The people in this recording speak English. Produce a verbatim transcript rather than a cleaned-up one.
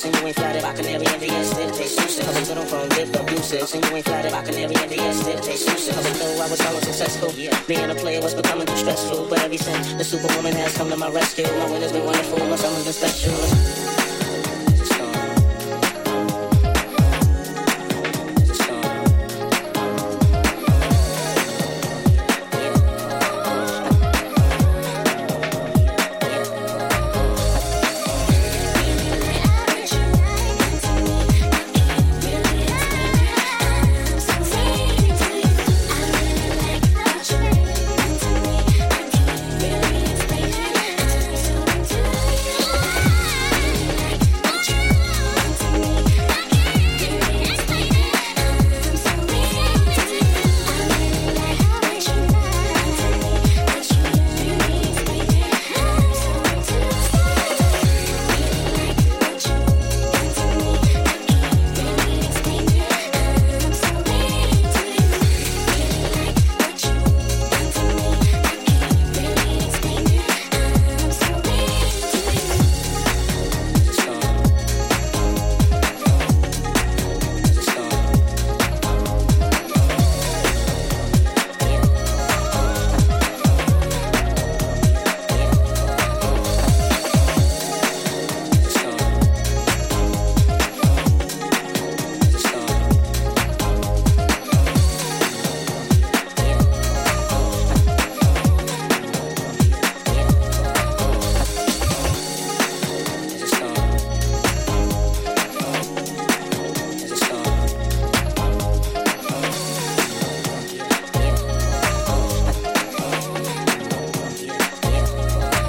and you ain't flattered by canary in the instant. They suicide, cause they little phone lived abusive. And you ain't flattered by canary in the instant. They suicide, cause they know I was so successful. Being a player was becoming too stressful. But ever since the superwoman has come to my rescue, my winter's been wonderful, my summer's been special.